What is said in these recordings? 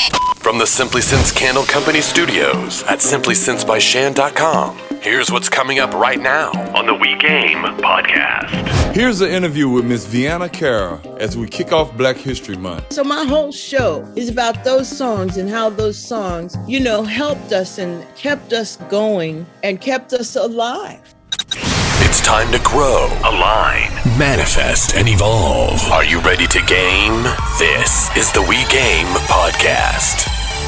From the Simply Sense Candle Company studios at simplysensebyshan.com, here's what's coming up right now on the We Game podcast. Here's an interview with Miss Vienna Cara as we kick off Black History Month. So my whole show is about those songs and how those songs, helped us and kept us going and kept us alive. It's time to grow, align, manifest, and evolve. Are you ready to game? This is the We Game podcast.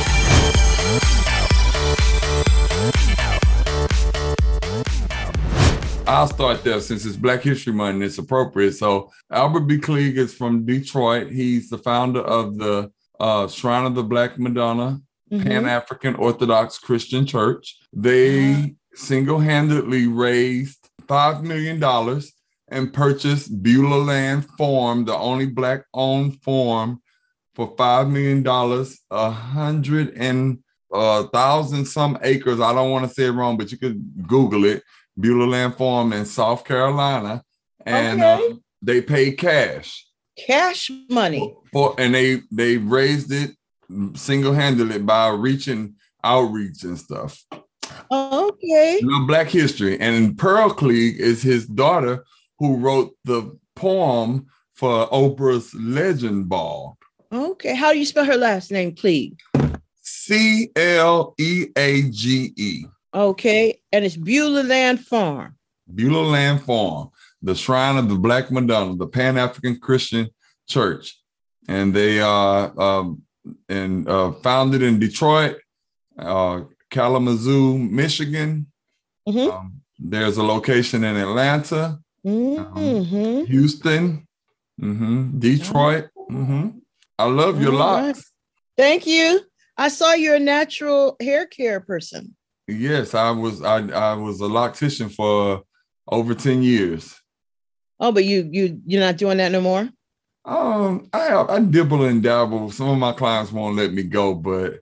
I'll start there since it's Black History Month and it's appropriate. So Albert B. Cleage is from Detroit. He's the founder of the Shrine of the Black Madonna, Pan-African Orthodox Christian Church. They single-handedly raised $5 million and purchased Beulah Land Farm, the only Black-owned farm, for $5 million, 100,000 some acres. I don't want to say it wrong, but you could Google it. Beulah Land Farm in South Carolina, and they paid cash money and they raised it single-handedly by outreach and stuff. Okay. Black history. And Pearl Cleage is his daughter who wrote the poem for Oprah's Legend Ball. Okay. How do you spell her last name, Cleage? Cleage. Okay. And it's Beulah Land Farm. Beulah Land Farm, the Shrine of the Black Madonna, the Pan-African Christian Church. And they are founded in Detroit, Kalamazoo, Michigan. There's a location in Atlanta, Houston, Detroit. I love your locks. Thank you. I saw you're a natural hair care person. Yes, I was a loctician for over 10 years. Oh, but you're not doing that no more? I dibble and dabble. Some of my clients won't let me go, but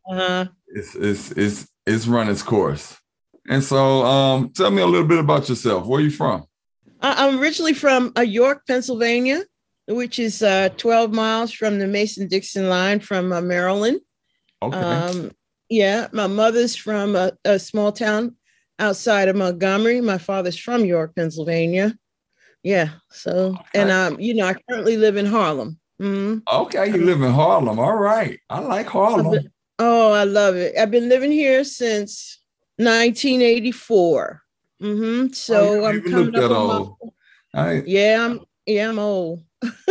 it's run its course. And so tell me a little bit about yourself. Where are you from? I'm originally from York, Pennsylvania, which is 12 miles from the Mason-Dixon line from Maryland. Okay. Yeah, my mother's from a small town outside of Montgomery. My father's from York, Pennsylvania. Yeah. So, and I currently live in Harlem. Okay, you live in Harlem. All right. I like Harlem. I love it. I've been living here since 1984. So I'm coming up on my... I'm old.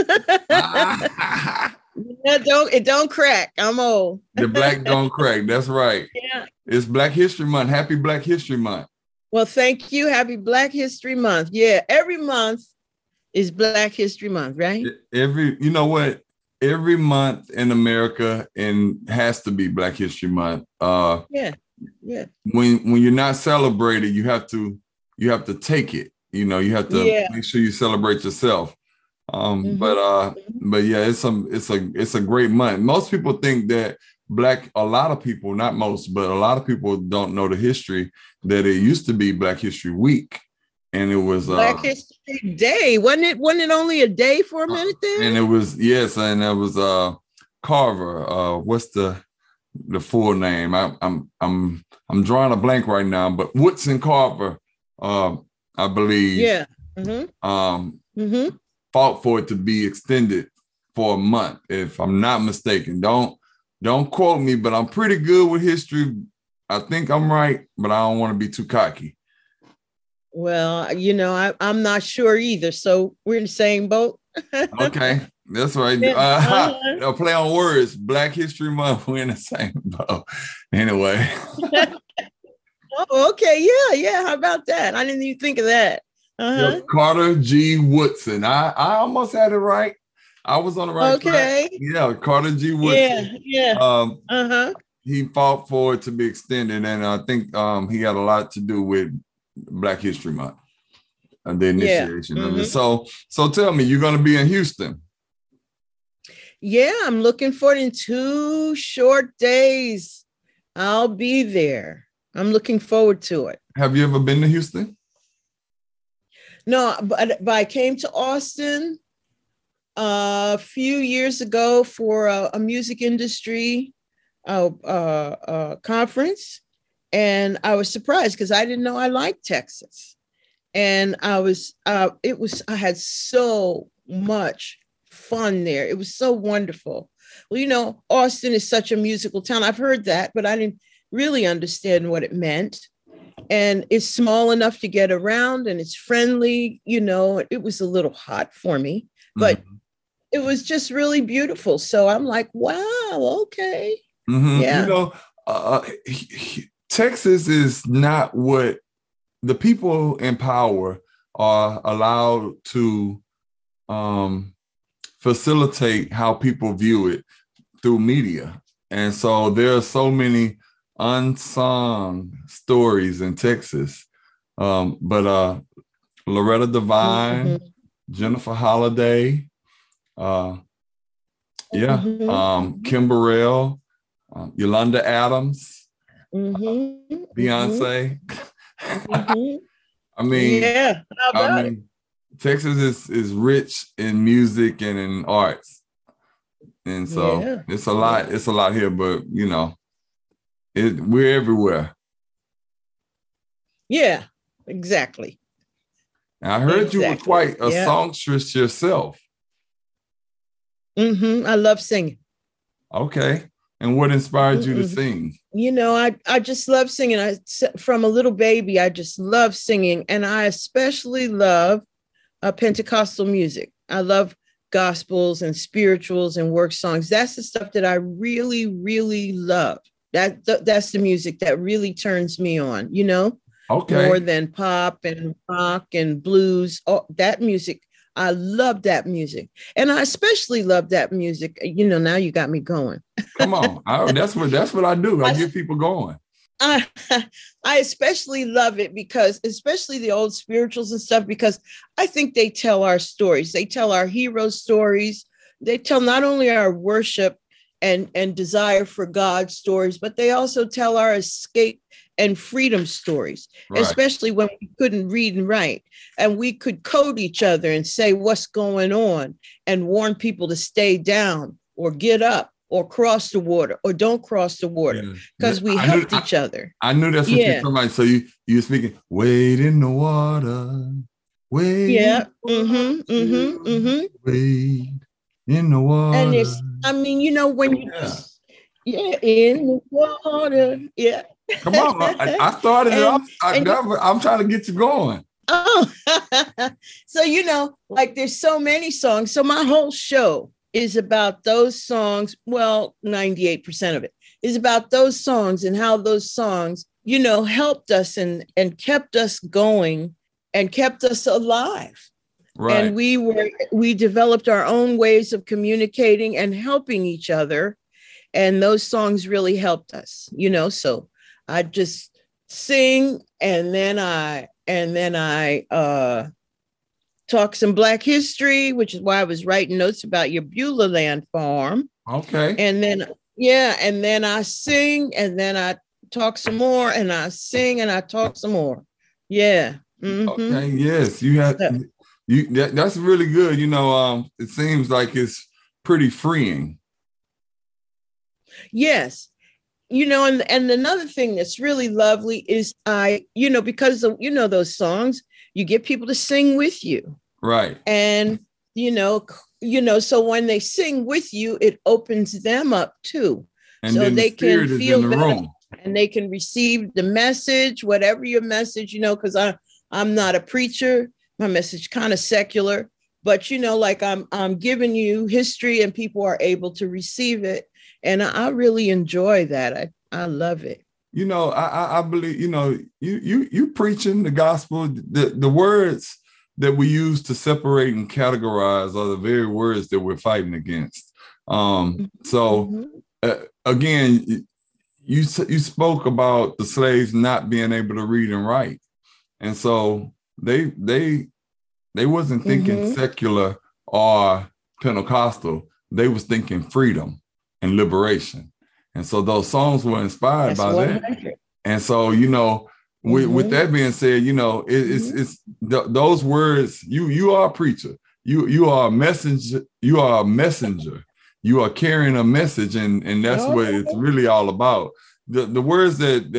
It don't crack. I'm old. The black don't crack. That's right. Yeah. It's Black History Month. Happy Black History Month. Well, thank you. Happy Black History Month. Yeah, every month is Black History Month, right? Every month in America has to be Black History Month. Yeah. When you're not celebrated, you have to take it. You have to make sure you celebrate yourself. But yeah, it's a great month. Most people think that a lot of people, not most, but a lot of people don't know the history that it used to be Black History Week. And it was Black History Day. Wasn't it only a day for a minute there? And it was, yes, and it was Carver. What's the full name? I'm drawing a blank right now, but Woodson Carver, I believe. Yeah. Fought for it to be extended for a month, if I'm not mistaken. Don't quote me, but I'm pretty good with history. I think I'm right, but I don't want to be too cocky. Well, I'm not sure either. So we're in the same boat. Okay, that's right. I'll play on words. Black History Month, we're in the same boat. Anyway. Oh, okay. Yeah. How about that? I didn't even think of that. Carter G. Woodson. I almost had it right. I was on the right track. Yeah, Carter G. Woodson. Yeah. He fought for it to be extended, and I think he had a lot to do with Black History Month and the initiation of it. So tell me, you're going to be in Houston? Yeah, I'm looking forward. In 2 short days, I'll be there. I'm looking forward to it. Have you ever been to Houston? No, but I came to Austin a few years ago for a music industry conference, and I was surprised because I didn't know I liked Texas. And I had so much fun there. It was so wonderful. Well, Austin is such a musical town. I've heard that, but I didn't really understand what it meant. And it's small enough to get around, and it's friendly. It was a little hot for me, but it was just really beautiful. So I'm like, wow, okay. Mm-hmm. Yeah. Texas is not what the people in power are allowed to facilitate how people view it through media. And so there are so many unsung stories in Texas. But Loretta Devine, Jennifer Holliday, Kim Burrell, Yolanda Adams, Beyonce. I mean, Texas is rich in music and in arts. And so it's a lot here, but we're everywhere. Yeah, exactly. And I heard you were quite a songstress yourself. I love singing. Okay. And what inspired you to sing? I just love singing. From a little baby, I just love singing. And I especially love Pentecostal music. I love gospels and spirituals and work songs. That's the stuff that I really, really love. That's the music that really turns me on, Okay. More than pop and rock and blues. Oh, that music. I love that music. And I especially love that music. Now you got me going. Come on. That's what I do. I get people going. I especially love it because, especially the old spirituals and stuff, because I think they tell our stories. They tell our hero stories. They tell not only our worship and desire for God stories, but they also tell our escape and freedom stories, right. Especially when we couldn't read and write, and we could code each other and say what's going on and warn people to stay down or get up or cross the water or don't cross the water because we helped each other. I knew that's what you're talking about. So you're speaking, wade in the water, wade. Yeah. Wade in the water. And it's, when you in the water. Yeah. Come on. I started it off. I'm trying to get you going. Oh, so, there's so many songs. So my whole show is about those songs. Well, 98% of it is about those songs and how those songs, helped us and kept us going and kept us alive. Right. And we developed our own ways of communicating and helping each other. And those songs really helped us, so I just sing and then I talk some Black history, which is why I was writing notes about your Beulah Land farm. Okay. And then I sing and then I talk some more and I sing and I talk some more. Yeah. Mm-hmm. Okay. Yes. You have that's really good. It seems like it's pretty freeing. Yes. And another thing that's really lovely is because of, those songs, you get people to sing with you. Right. And, so when they sing with you, it opens them up too. And so they can feel in the better room. And they can receive the message, whatever your message, because I'm not a preacher. My message kind of secular, but I'm giving you history and people are able to receive it. And I really enjoy that. I love it. I believe, you preaching the gospel, the words that we use to separate and categorize are the very words that we're fighting against. Again, you spoke about the slaves not being able to read and write. And so they wasn't thinking secular or Pentecostal. They was thinking freedom and liberation. And so those songs were inspired by 100. That. And so, with that being said, it's those words, you are a preacher. You are a messenger. You are a messenger. you are carrying a message, and that's what it's really all about. The words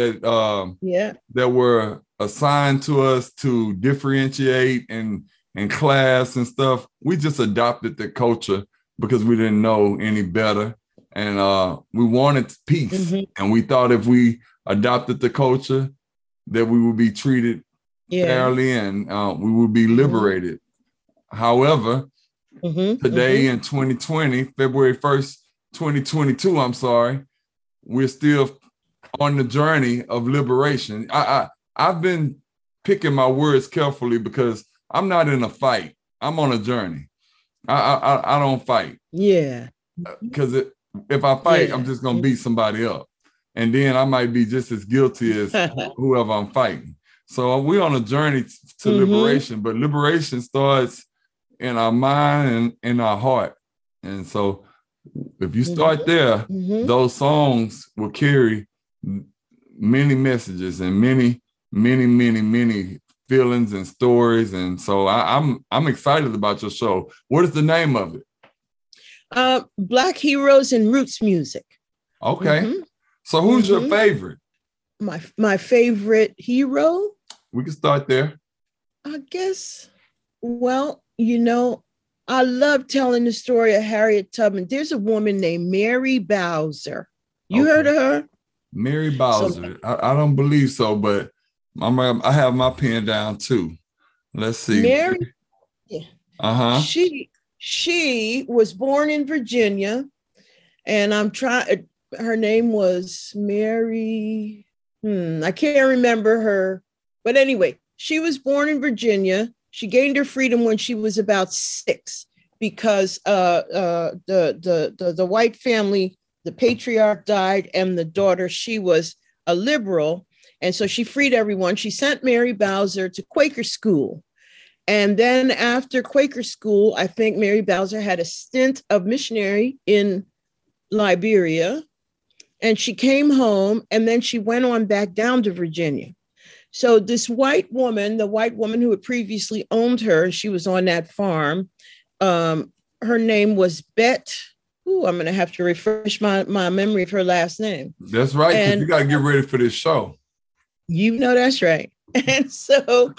that were assigned to us to differentiate and class and stuff, we just adopted the culture because we didn't know any better, and we wanted peace, and we thought if we adopted the culture that we would be treated fairly, and we would be liberated. However, today in 2020, February 1st, 2022, I'm sorry, we're still on the journey of liberation. I've been picking my words carefully because I'm not in a fight. I'm on a journey. I don't fight. Yeah. Because if I fight, I'm just going to beat somebody up. And then I might be just as guilty as whoever I'm fighting. So we're on a journey to liberation, but liberation starts in our mind and in our heart. And so if you start there, those songs will carry many messages and many feelings and stories. And so I'm excited about your show. What is the name of it? Black Heroes in Roots Music. Okay. So who's your favorite? My favorite hero? We can start there. I guess, well, I love telling the story of Harriet Tubman. There's a woman named Mary Bowser. You heard of her? Mary Bowser. I don't believe so, but I have my pen down too. Let's see. Mary. Yeah. She was born in Virginia, and her name was Mary. I can't remember her, but anyway, she was born in Virginia. She gained her freedom when she was about 6 because the white family, the patriarch died, and the daughter, she was a liberal. And so she freed everyone. She sent Mary Bowser to Quaker school. And then after Quaker school, I think Mary Bowser had a stint of missionary in Liberia. And she came home, and then she went on back down to Virginia. So this white woman, the white woman who had previously owned her, she was on that farm. Her name was Bet. I'm going to have to refresh my memory of her last name. That's right. And you got to get ready for this show. That's right. And so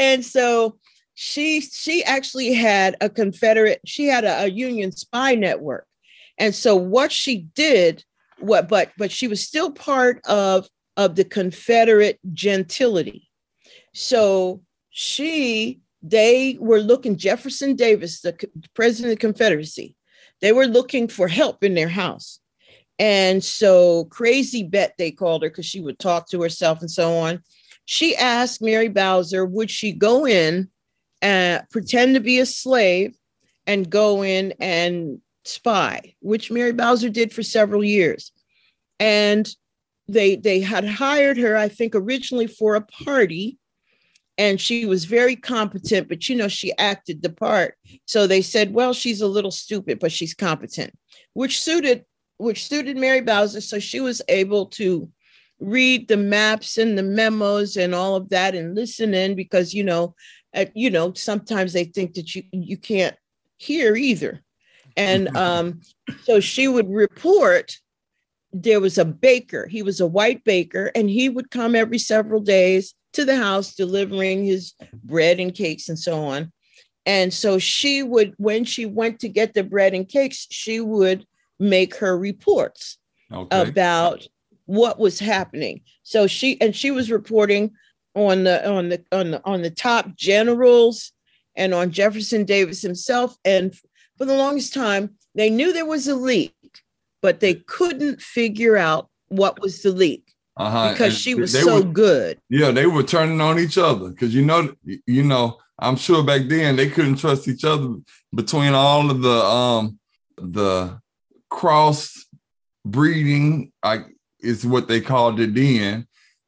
she actually had a Confederate, she had a Union spy network. And so what she did, but she was still part of the Confederate gentility. So they were looking, Jefferson Davis, the president of the Confederacy, they were looking for help in their house. And so Crazy Bet, they called her, because she would talk to herself and so on. She asked Mary Bowser, would she go in and pretend to be a slave and go in and spy, which Mary Bowser did for several years. And they had hired her, I think, originally for a party, and she was very competent, but she acted the part. So they said, well, she's a little stupid, but she's competent, which suited Mary Bowser. So she was able to read the maps and the memos and all of that and listen in, because sometimes they think that you can't hear either. And so she would report. There was a baker. He was a white baker, and he would come every several days to the house delivering his bread and cakes and so on. And so she would, when she went to get the bread and cakes, she would make her reports about what was happening. So she was reporting on the top generals and on Jefferson Davis himself. And for the longest time, they knew there was a leak, but they couldn't figure out what was the leak because and she was so good. Yeah, they were turning on each other because I'm sure back then they couldn't trust each other between all of the cross breeding, is what they called it then,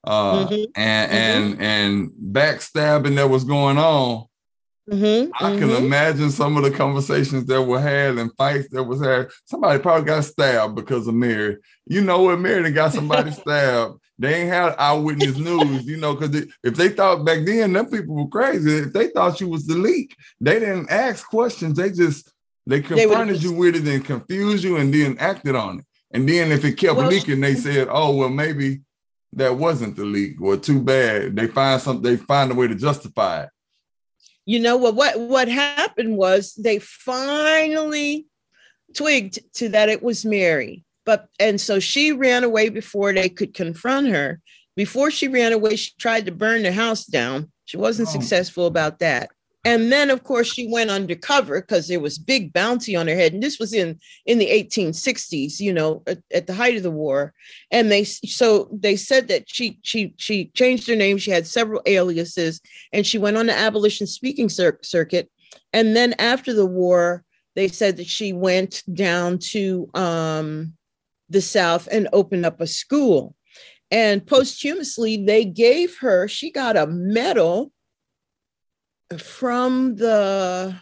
and backstabbing that was going on. I can imagine some of the conversations that were had and fights that was had. Somebody probably got stabbed because of Mary. You know what? Mary got somebody stabbed. They ain't had eyewitness news, because if they thought back then, them people were crazy. If they thought she was the leak, they didn't ask questions. They just They confronted you with it and confused you and then acted on it. And then if it kept leaking, they said, oh, well, maybe that wasn't the leak or too bad. They find a way to justify it. You know what happened was they finally twigged to that it was Mary. And so she ran away before they could confront her. Before she ran away, she tried to burn the house down. She wasn't successful about that. And then, of course, she went undercover because there was big bounty on her head. And this was in the 1860s, you know, at the height of the war. And they said that she changed her name. She had several aliases, and she went on the abolition speaking circuit. And then after the war, they said that she went down to the South and opened up a school. And posthumously, she got a medal from I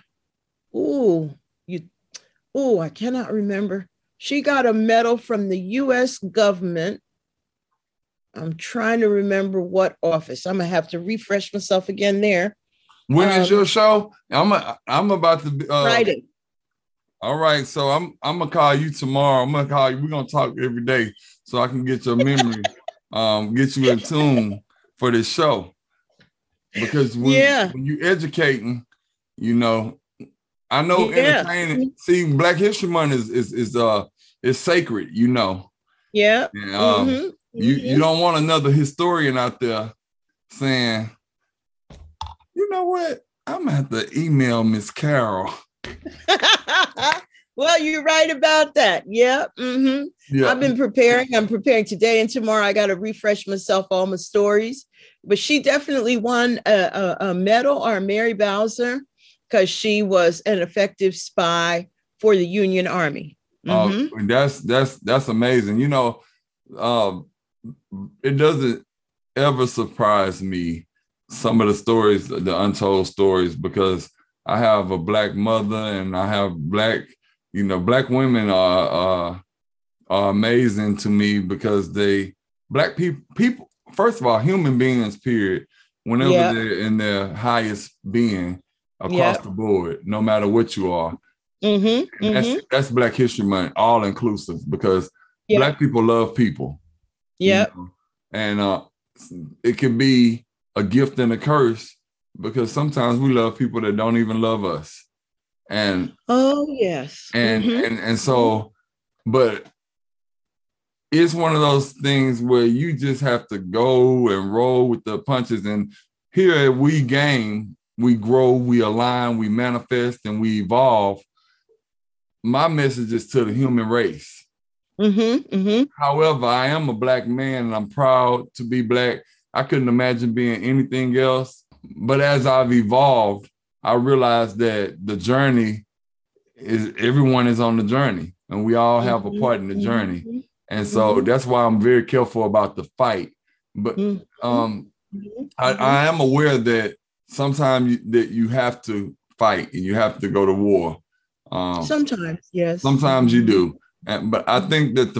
cannot remember. She got a medal from the U.S. government. I'm trying to remember what office. I'm gonna have to refresh myself again there. When is your show? I'm about to Friday. All right, so I'm gonna call you tomorrow. I'm gonna call you. We're gonna talk every day so I can get your memory, get you in tune for this show. Because when you educating, you know, I know entertaining. See, Black History Month is sacred, you know. Yeah. And, you don't want another historian out there saying, you know what? I'm gonna have to email Miss Carol. Well, you're right about that. Yeah. Mm-hmm. Yeah. I've been preparing. I'm preparing today and tomorrow. I got to refresh myself all my stories. But she definitely won a medal, or Mary Bowser, because she was an effective spy for the Union Army. Mm-hmm. That's amazing. You know, it doesn't ever surprise me, some of the stories, the untold stories, because I have a Black mother and I have Black women are amazing to me because Black people, first of all, human beings, period, whenever they're in their highest being across the board, no matter what you are. Mm-hmm. That's Black History Month, all inclusive, because Black people love people. Yeah. You know? And it can be a gift and a curse, because sometimes we love people that don't even love us. And so, but it's one of those things where you just have to go and roll with the punches. And here at We Game, we grow, we align, we manifest, and we evolve. My message is to the human race. Mm-hmm, mm-hmm. However, I am a Black man and I'm proud to be Black. I couldn't imagine being anything else. But as I've evolved, I realized that the journey everyone is on the journey, and we all have a part in the journey. And so that's why I'm very careful about the fight. But I am aware that sometimes that you have to fight and you have to go to war. Sometimes, yes. Sometimes you do. But I think that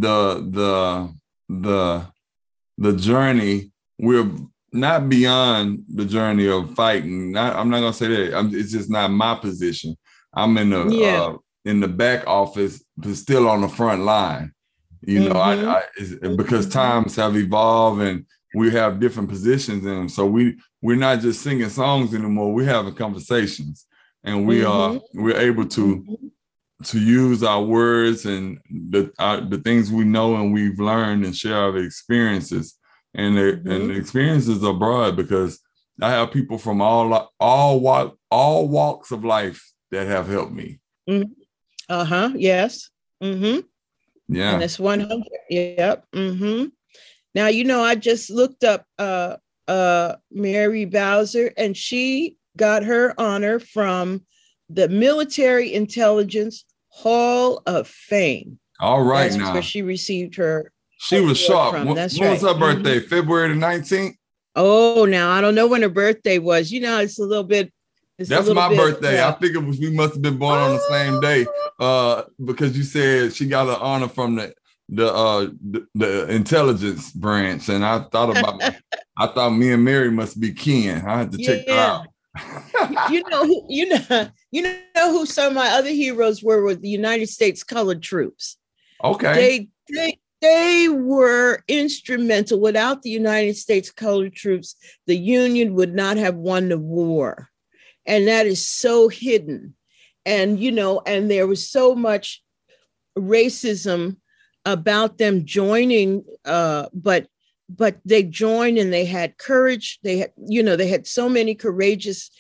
the journey, we're not beyond the journey of fighting. I'm not gonna say that. It's just not my position. I'm in the back office, but still on the front line. You know, because times have evolved and we have different positions, and so we're not just singing songs anymore. We're having conversations, and we're able to use our words and the things we know and we've learned and share our experiences. And the experiences are broad, because I have people from all walks of life that have helped me. Mm-hmm. Yes. Mm-hmm. Yeah. And it's 100. Yep. Mm-hmm. Now, you know, I just looked up Mary Bowser, and she got her honor from the Military Intelligence Hall of Fame. All right. That's now where she received her. She was sharp. When was her birthday? February the 19th? Oh, now I don't know when her birthday was. You know, it's a little bit. That's my birthday. I think we must have been born on the same day, because you said she got an honor from the intelligence branch, and I thought me and Mary must be kin. I had to check that out. You know who some of my other heroes were the United States colored troops. Okay. They were instrumental. Without the United States colored troops, the Union would not have won the war. And that is so hidden. And, and there was so much racism about them joining, but they joined and they had courage. They had so many courageous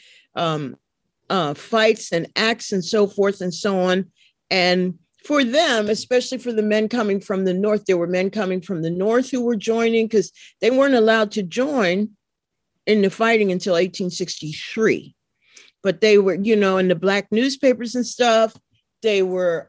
fights and acts and so forth and so on. And for them, especially for the men coming from the North, there were men coming from the North who were joining because they weren't allowed to join in the fighting until 1863. But they were, in the Black newspapers and stuff, they were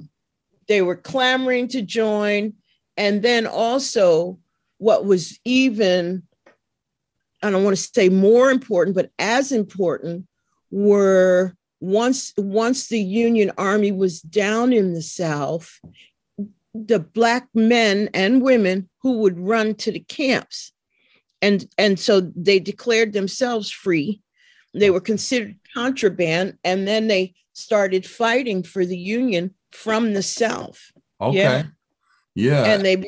clamoring to join. And then also what was even, I don't want to say more important, but as important were once the Union Army was down in the South, the Black men and women who would run to the camps. And so they declared themselves free. They were considered contraband. And then they started fighting for the Union from the South. Okay. Yeah.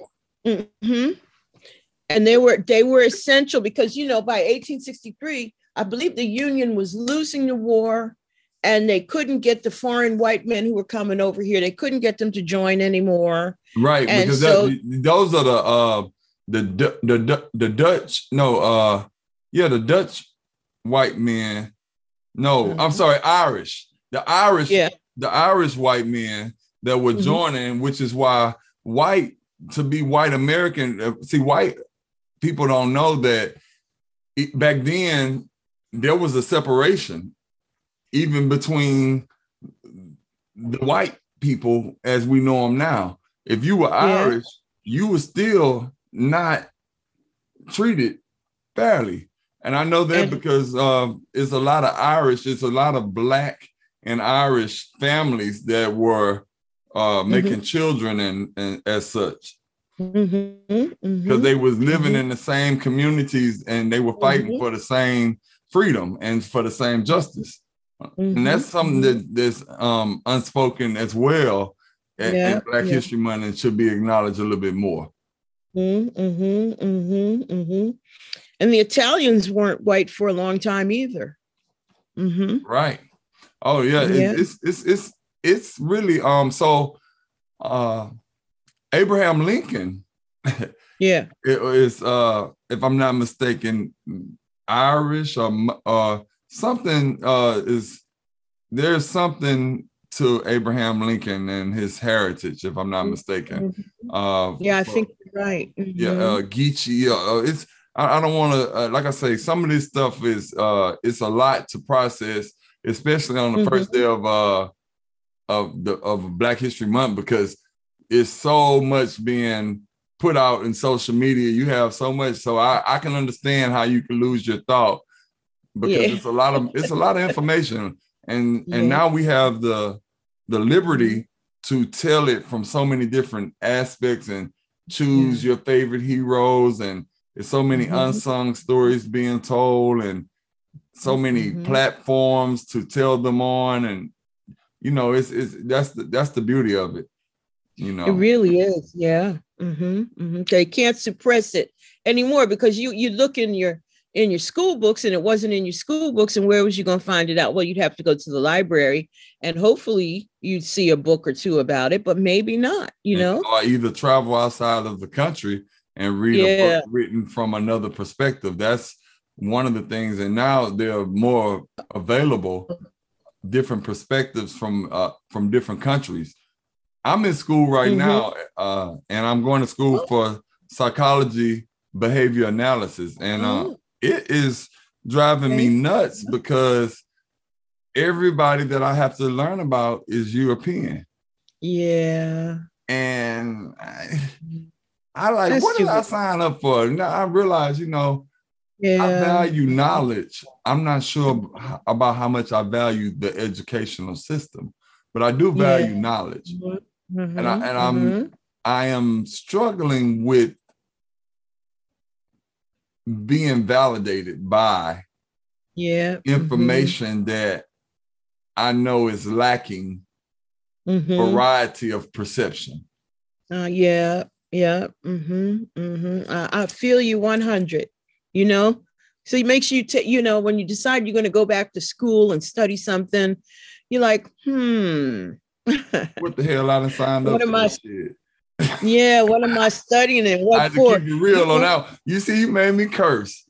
And and they were essential because, by 1863, I believe the Union was losing the war. And they couldn't get the foreign white men who were coming over here. They couldn't get them to join anymore. Right, and because those are the Dutch. No, the Dutch white men. No, I'm sorry, Irish. The Irish white men that were joining, which is why to be white American. See, white people don't know that back then there was a separation even between the white people as we know them now. If you were Irish, you were still not treated fairly. And I know that because it's a lot of Irish, it's a lot of Black and Irish families that were making children and as such. Because they was living in the same communities and they were fighting for the same freedom and for the same justice. And that's something that's unspoken as well in Black History Month and should be acknowledged a little bit more. And the Italians weren't white for a long time either. Right. Oh yeah. It's really so Abraham Lincoln it is if I'm not mistaken Irish or something there's something to Abraham Lincoln and his heritage, if I'm not mistaken. I think you're right. Geechee. It's I don't want to like I say, some of this stuff is it's a lot to process, especially on the first day of Black History Month, because it's so much being put out in social media. You have so much, so I can understand how you can lose your thought. Because it's a lot of information, and now we have the liberty to tell it from so many different aspects and choose your favorite heroes, and there's so many unsung stories being told, and so many platforms to tell them on, and that's the beauty of it. It really is, They can't suppress it anymore because you look in your school books and it wasn't in your school books, and where was you going to find it out? Well, you'd have to go to the library and hopefully you'd see a book or two about it, but maybe not, or either travel outside of the country and read a book written from another perspective. That's one of the things. And now there are more available different perspectives from different countries. I'm in school right now and I'm going to school for psychology, behavior analysis. And it is driving me nuts because everybody that I have to learn about is European. Yeah. And I like, that's what did I sign up for? Now I realize, I value knowledge. I'm not sure about how much I value the educational system, but I do value knowledge. And I am struggling with being validated by Yeah. information that I know is lacking variety of perception. Yeah. I feel you 100, you know? So it makes you, when you decide you're going to go back to school and study something, you're like, What the hell I done signed what up am for I? this shit? Yeah, what am I studying and what I had for? to keep it real on that. You see, you made me curse.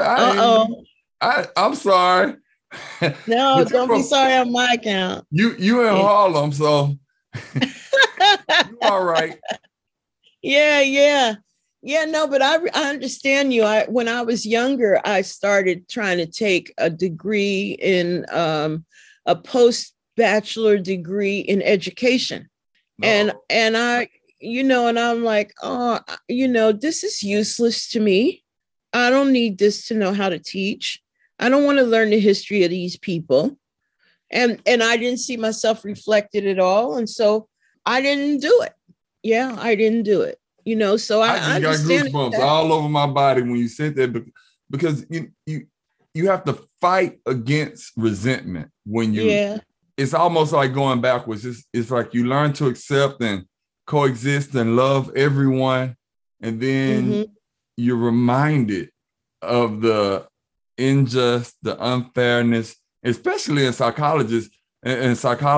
I'm sorry. No, don't be sorry on my account. You in Harlem, so you all right. Yeah. No, but I understand you. When I was younger, I started trying to take a degree in a post-bachelor degree in education. And I, and I'm like, this is useless to me. I don't need this to know how to teach. I don't want to learn the history of these people. And I didn't see myself reflected at all. And so I didn't do it. Yeah, I didn't do it. So I just got goosebumps all over my body when you said that, because you have to fight against resentment when you, it's almost like going backwards. It's like you learn to accept and coexist and love everyone. And then you're reminded of the unjust, the unfairness, especially in psychology and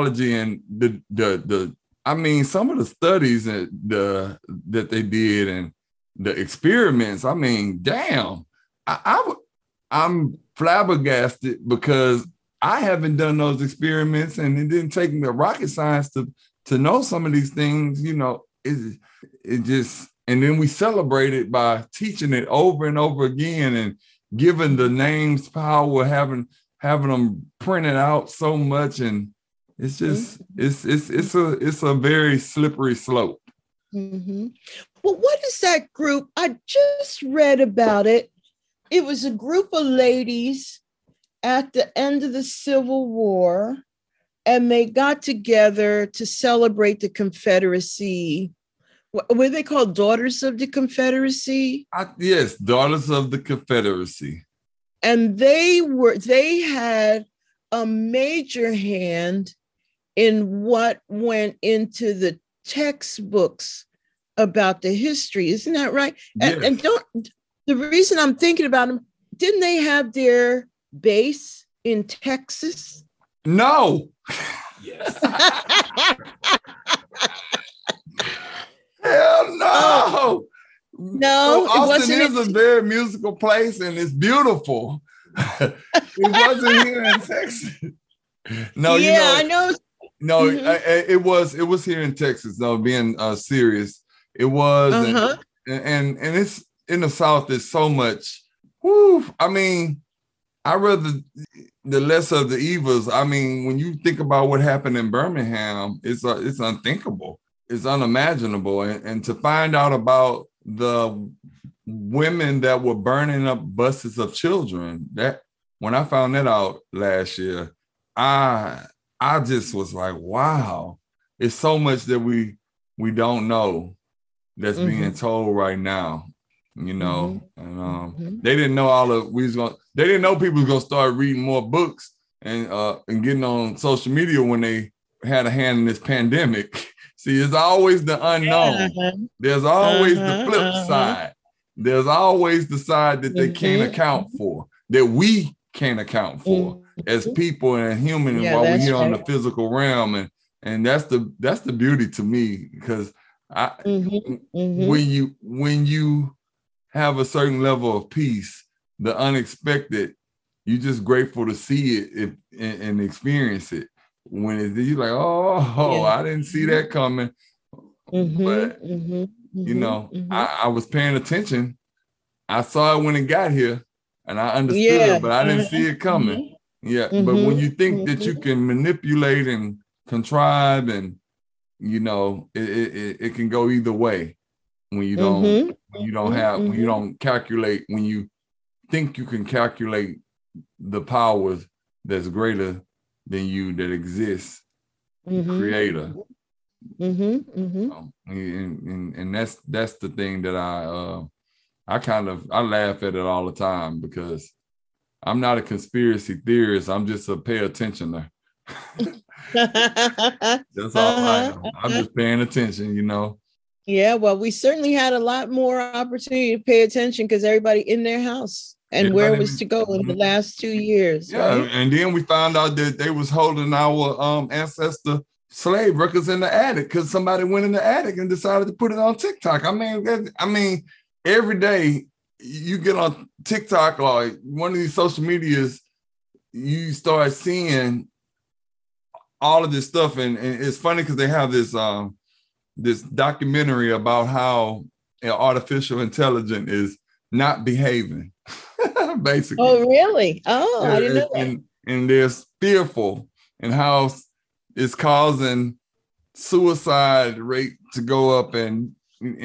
the I mean, some of the studies that they did and the experiments, I mean, damn, I'm flabbergasted because I haven't done those experiments, and it didn't take me rocket science to know some of these things, it just, and then we celebrate it by teaching it over and over again and giving the names power, having them printed out so much, and it's just it's a very slippery slope. Well, what is that group? I just read about it. It was a group of ladies at the end of the Civil War, and they got together to celebrate the Confederacy. Were they called Daughters of the Confederacy? Yes, Daughters of the Confederacy. And they had a major hand in what went into the textbooks about the history. Isn't that right? Yes. And the reason I'm thinking about them, didn't they have their base in Texas? No. Yes. Hell no. Oh, no, Austin is a very musical place and it's beautiful. It wasn't here in Texas. No, I know. No, it was here in Texas. No, being serious, it was, and it's in the South. There's so much. Whew, I mean, I rather the lesser of the evils. I mean, when you think about what happened in Birmingham, it's unthinkable. It's unimaginable, and to find out about the women that were burning up buses of children, that when I found that out last year, I just was like, wow, it's so much that we don't know that's being told right now, and they didn't know they didn't know people was gonna start reading more books and getting on social media when they had a hand in this pandemic. See, it's always the unknown. There's always the flip side. There's always the side that they can't account for, that we can't account for as people and human while we're here on the physical realm. And that's the beauty to me, because when you have a certain level of peace, the unexpected, you're just grateful to see it and experience it. When you're like, I didn't see that coming. But I was paying attention. I saw it when it got here, and I understood, but I didn't see it coming. But when you think that you can manipulate and contrive, and it can go either way. When you don't, when you don't calculate, when you think you can calculate the powers that's greater than you that exists, the creator. And that's the thing that I laugh at it all the time, because I'm not a conspiracy theorist. I'm just a pay attentioner. That's all I am. I'm just paying attention, you know. Yeah, well, we certainly had a lot more opportunity to pay attention because everybody in their house and where was to go in the last 2 years. Yeah, right? and then we found out that they was holding our ancestor slave records in the attic because somebody went in the attic and decided to put it on TikTok. I mean, every day you get on TikTok or one of these social medias, you start seeing all of this stuff, and it's funny because they have this documentary about how artificial intelligence is not behaving, basically. Oh, really? Oh, yeah, I didn't know that. And they're fearful and how it's causing suicide rate to go up and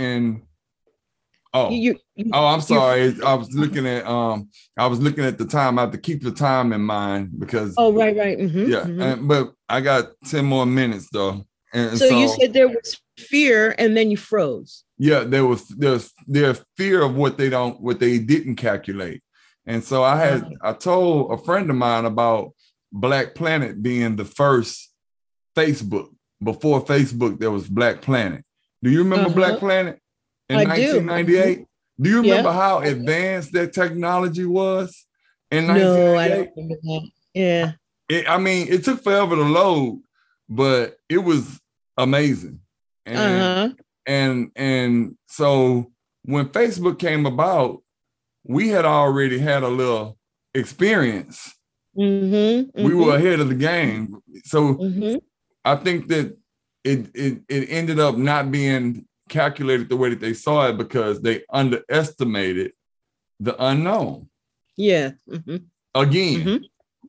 I'm sorry. I was looking at the time. I have to keep the time in mind because right. Mm-hmm. But I got 10 more minutes though. And so you said there was fear and then you froze. Yeah, there's fear of what they didn't calculate. And so I told a friend of mine about Black Planet being the first Facebook. Before Facebook, there was Black Planet. Do you remember Black Planet in 1998? Do you remember how advanced that technology was in 1998? No, I don't remember that. Yeah. It took forever to load, but it was amazing. And so when Facebook came about, we had already had a little experience. We were ahead of the game. So I think that it ended up not being calculated the way that they saw it because they underestimated the unknown. Yeah. Again.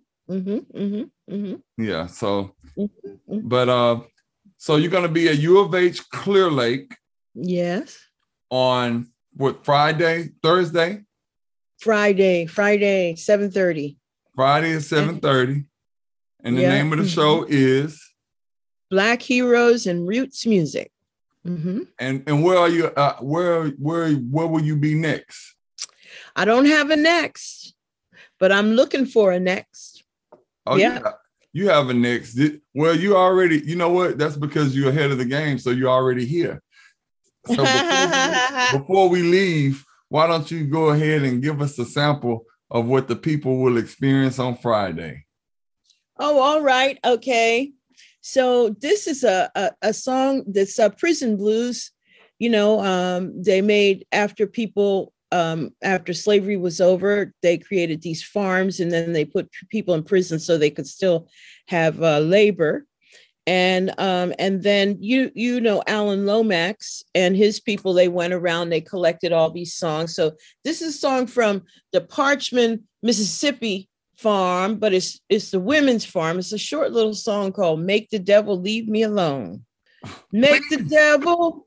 Yeah. So, but so you're going to be at U of H Clear Lake. Yes. On what, Thursday? Friday, 7:30. Friday at 7:30. And the name of the show is Black Heroes and Roots Music. And where are you? Where will you be next? I don't have a next, but I'm looking for a next. Oh yeah, you have a next. Well, you already. You know what? That's because you're ahead of the game, so you're already here. So before we leave, why don't you go ahead and give us a sample of what the people will experience on Friday? Oh, all right. Okay. So this is a song that's Prison Blues. You know, they made after people, after slavery was over, they created these farms and then they put people in prison so they could still have labor. And then, you know, Alan Lomax and his people, they went around, they collected all these songs. So this is a song from the Parchman, Mississippi farm, but it's the women's farm. It's a short little song called Make the Devil Leave Me Alone. Make the devil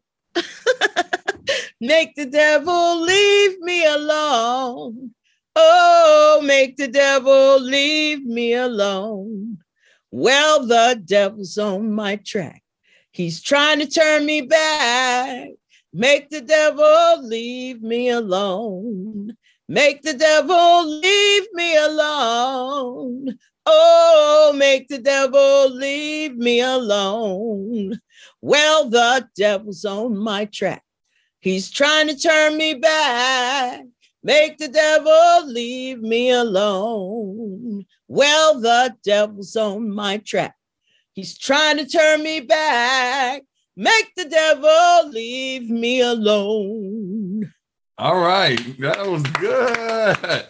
make the devil leave me alone. Oh, make the devil leave me alone. Well, the devil's on my track. He's trying to turn me back. Make the devil leave me alone. Make the devil leave me alone. Oh, make the devil leave me alone. Well, the devil's on my track. He's trying to turn me back. Make the devil leave me alone. Well, the devil's on my track. He's trying to turn me back. Make the devil leave me alone. All right. That was good.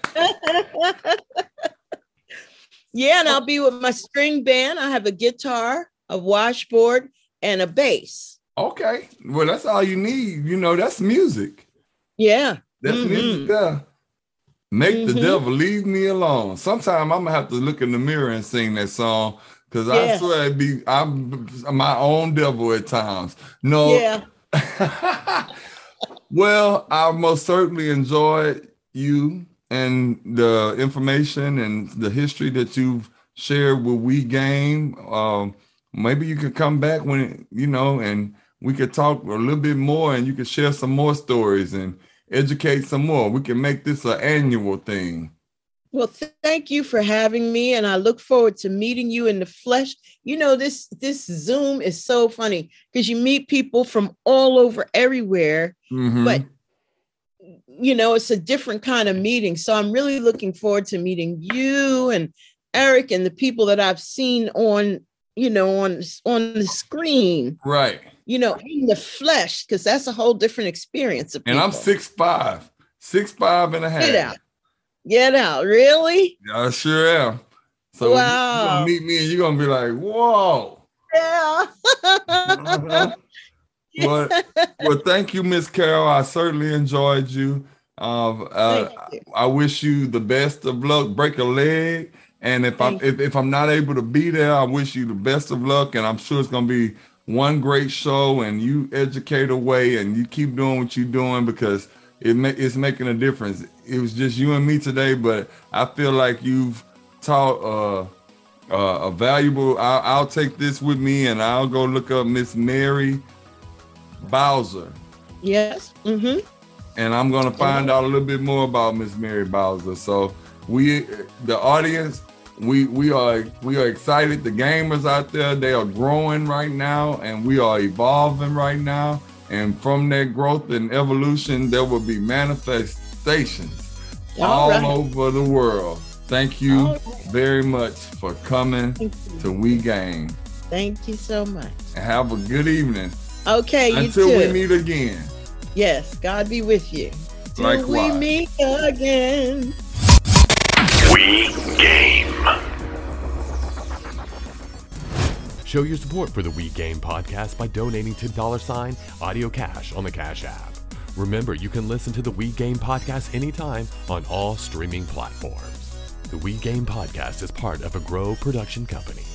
Yeah, and I'll be with my string band. I have a guitar, a washboard, and a bass. Okay. Well, that's all you need. You know, that's music. Yeah. That's music there. Make the devil leave me alone. Sometime I'm going to have to look in the mirror and sing that song because I swear I'm my own devil at times. No. Yeah. Well, I most certainly enjoyed you and the information and the history that you've shared with We Game. Maybe you could come back when, you know, and we could talk a little bit more and you could share some more stories and educate some more. We can make this an annual thing. Well, thank you for having me, and I look forward to meeting you in the flesh. You know, this Zoom is so funny because you meet people from all over everywhere, but you know, it's a different kind of meeting. So I'm really looking forward to meeting you and Eric and the people that I've seen on, you know, on the screen, right? You know, in the flesh, because that's a whole different experience of people. And I'm 6'5", 6'5" and a half. Get out, really? I sure am. So wow. You're gonna meet me and you're gonna be like, whoa. Yeah. Well, thank you, Miss Carol. I certainly enjoyed you. I wish you the best of luck. Break a leg, and if I'm not able to be there, I wish you the best of luck. And I'm sure it's gonna be one great show. And you educate away, and you keep doing what you're doing because it's making a difference. It was just you and me today, but I feel like you've taught a valuable. I'll take this with me, and I'll go look up Miss Mary Bowser. Yes. And I'm going to find out a little bit more about Miss Mary Bowser. So the audience, we are excited. The gamers out there, they are growing right now, and we are evolving right now. And from that growth and evolution, there will be manifestations all over the world. Thank you very much for coming to We Game. Thank you so much. And have a good evening. Okay, you Until too. we meet again. Yes, God be with you. Till Likewise. we meet again. We Game. Show your support for the We Game podcast by donating to $Audio Cash on the Cash App. Remember, you can listen to the We Game podcast anytime on all streaming platforms. The We Game podcast is part of a Grow production company.